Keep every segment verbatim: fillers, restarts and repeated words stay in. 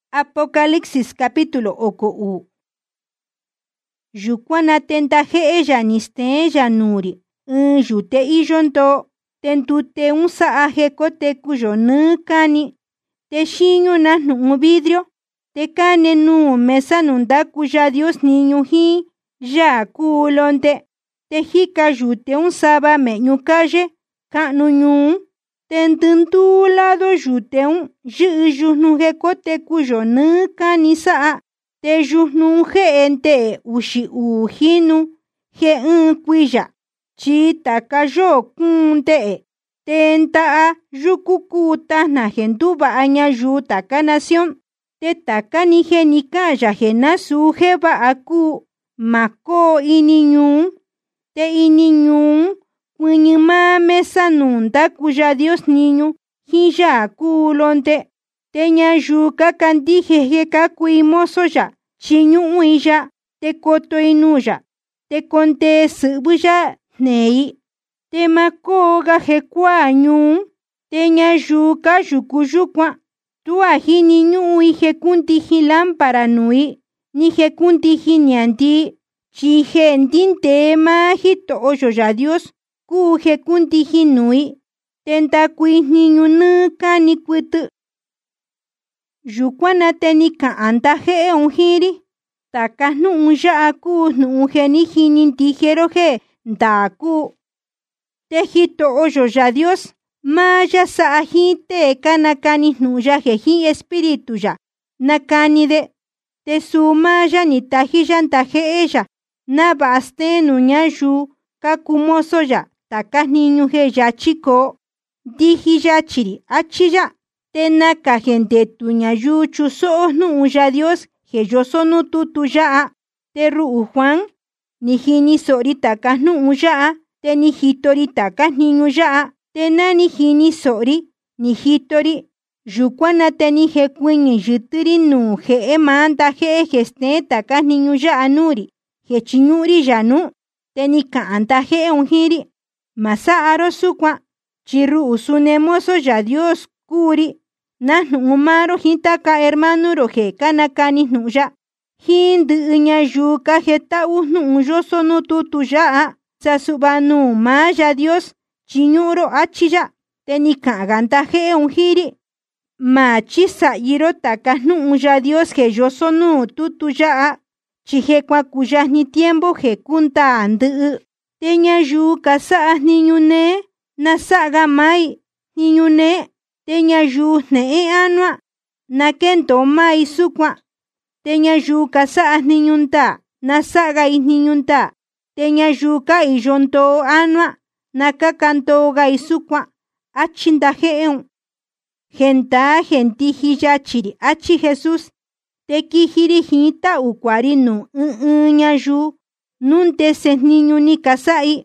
Apocalipsis capítulo oko u. Yukuana tenta je'eya nisteya nuri, un yute iyonto, tentute un saa jekote kuyo nukani, te xiño nahnu un vidrio, te kane nu mesa nunda kuya Dios niño hi, ya kulonte, te jika yute un saba meñu calle, kanu nyun, tentuntu lado yute un yuhnu jekote kuyo nukani saa, te yuhnu jeente ushi ujinu, je un kuya, chita kayo kunte, tenta yukukuta na jentuba aña yuta ka nación, te taka ni jenika ya jenasu jeba aku, mako iniñun, te iniñun, kuñima mesa nunda kuya Dios niño, hiya kulonte, te ñayuka kandije jeka kuimoso ya, chiñu uya, te koto inuya, te konte subuya nei, te makoga jekua ñun, te ñayuka yukuyukwa, tua hini ñui jekunti hilampara nui, ni jekunti hinianti, chijendinte ma hito oyo ya Dios, ku jekunti hinui, tenta kuihniñu nuka ni kutu. Yukuana tenika anta je unjiri, taka nu unja aku nu ungeni hinin tijero je ndaku. Te hito oyo ya Dios, maya sa ajite kanakani nu ya jeji espiritu ya, nakani de, te sumaya ni tajiyan taje ella, na baste nu ñayu, kakumoso ya, taka niñu je ya chiko, diji ya chiri, achiya. Tena ka gente tuña yuchu so nu ya Dios que yo sonu tutu ya te ru Juan ni hini sori taka nu ya te ni hitori taka niñu ya te na ni hini sori ni hitori yukuana te ni he kuini yuturi nu he emanda he geste taka niñu ya anuri he chiñuri ya nu te ni kanta he unjiri masa aro sukwa chiru usunemoso ya Dios kuri nahnu umaro hitaka hermano roje kanakani nuya hindu nya yuka heta uhnu yoso no tutu ya sasubanu maya Dios chiñuro achiya tenika ganta je unjiri machisa iro takahnu ya Dios que yoso no tutu ya chije kwa kuya ni tiempo je kunta andu teña yuka sa niñune nasaga mai niñune teña yu ne anua na kento mai sukwa teña yu kasa niñunta na saga niñunta teña yu ka ijonto anua na kakanto ga isukwa achinda jeun genta genti hiya chiri achi Jesús te kijiri hita ukwarinu unya yu nunte se niñu ni kasai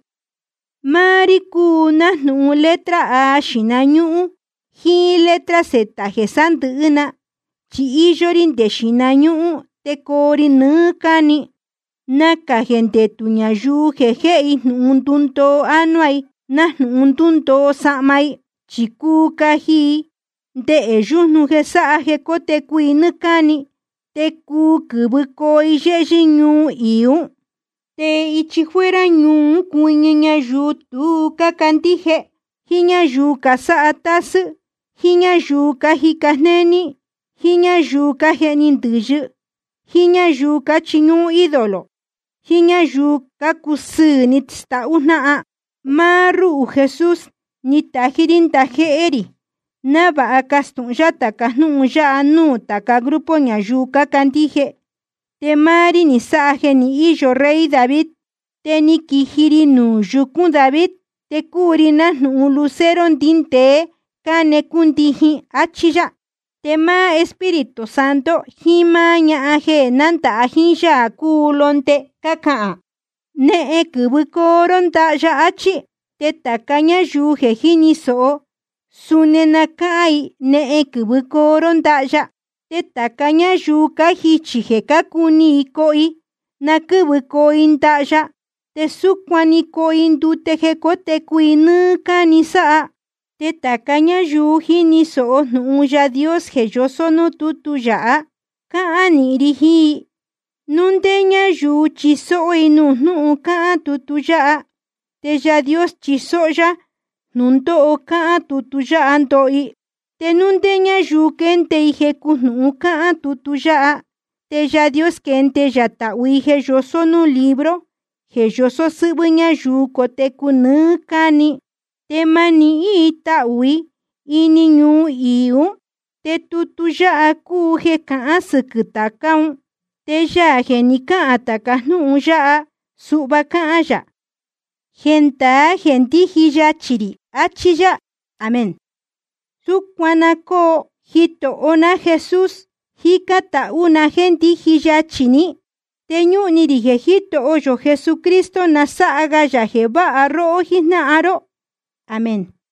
marikuna nu letra a shinañu hi letra zeta jesantu una, chi iyorin de shinañu te kori nukani, naka gente tuña yu jeje un tunto anuai, na un tunto samai, chikuka hi, de eyunu jesa jekote kui nukani, te ku kubuko iyeji ñu iu, te ichifuera ñu kuña yu tu kakantije, hiña yu kasa atasu, hiña yuka hikasneni, hiña yuka heninduyu, hiña yuka chiñu idolo, hiña yuka kusu ni tsta una maru Jesús ni tajirin tajeeri, naba akastun ya takasnu ya anu taka grupo ña yuka kantije, te mari ni saje ni iyo rey David, te ni kijiri nu yukun David, te kurina nu lucero dinte, kane kuntihi achiya tema Espíritu Santo himaña aje nanta ahinya kulonte kaka ne e kubukoronta ya achi te takaña yuje hiniso sunena kai ne e kubukoronta ya te takaña yuka hichije kakuni koi na kubukointa ya te sukwani koindute jekote kuinu kanisa te takaña yu hini so nu ya Dios que yo sono tutu ya ka'ani rihi. Nundeña yu chiso'i nu nu'u ka'an tutu ya'a. Te ya Dios chiso'ya nundo'o ka'an tutu ya'a ndo'i. Te nundeña yu kente ijeku nu'u ka'an tutu ya'a. Te ya Dios kente ya ta'ui je yoso nu libro. Je yoso sɨvɨña yu koteku nɨ kani. Te mani'i ta'ui ini ñuu iu. Te tutu ya'a kuu je ka'an sɨkɨ takaun. Te ya je ni ka'an taka nu'u ya'a su'va ka'an ya. Genta gentiji yachiri achi ya. Amen. Sukuana ko jito'ona Jesus jika ta'una gentiji yachini. Te ñu'niri je jito'o yo Jesucristo nasa'aga ya je va'a ro'o jina'aro. Amen.